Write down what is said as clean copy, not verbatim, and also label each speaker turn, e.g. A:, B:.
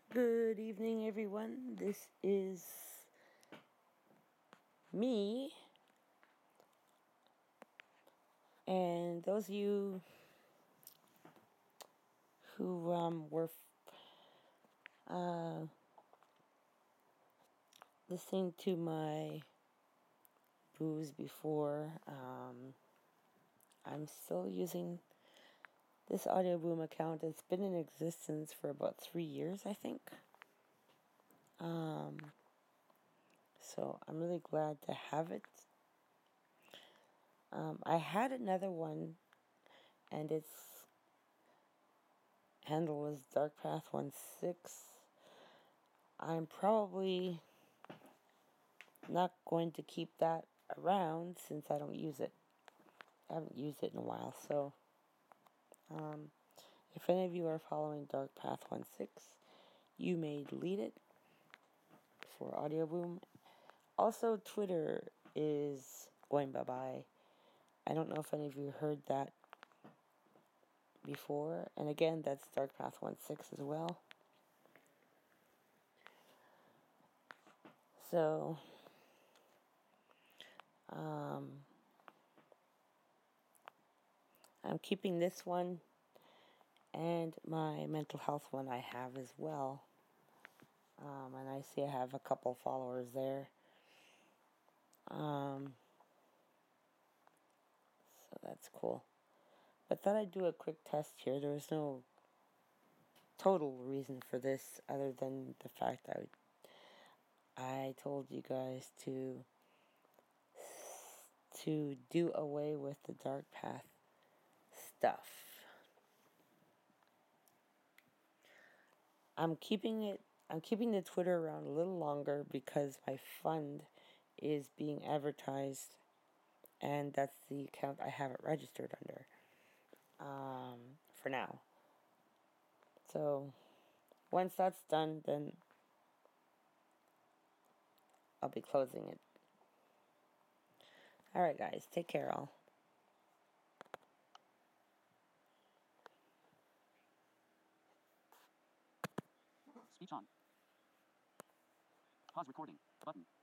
A: Good evening, everyone. This is me, and those of you who were listening to my booze before, I'm still using this Audio Boom account. It's been in existence for about 3 years, I think. So I'm really glad to have it. I had another one, and its handle was DarkPath16. I'm probably not going to keep that around since I don't use it. I haven't used it in a while, so if any of you are following DarkPath16, you may delete it for Audio Boom. Also, Twitter is going bye-bye. I don't know if any of you heard that before. And again, that's DarkPath16 as well. So, I'm keeping this one and my mental health one I have as well. And I see I have a couple followers there. So that's cool. But thought I'd do a quick test here. There was no total reason for this other than the fact that I told you guys to do away with the Dark Path stuff. I'm keeping the Twitter around a little longer because my fund is being advertised, and that's the account I have it registered under for now. So once that's done, then I'll be closing it. Alright guys, take care all.
B: Speech on. Pause recording. Button.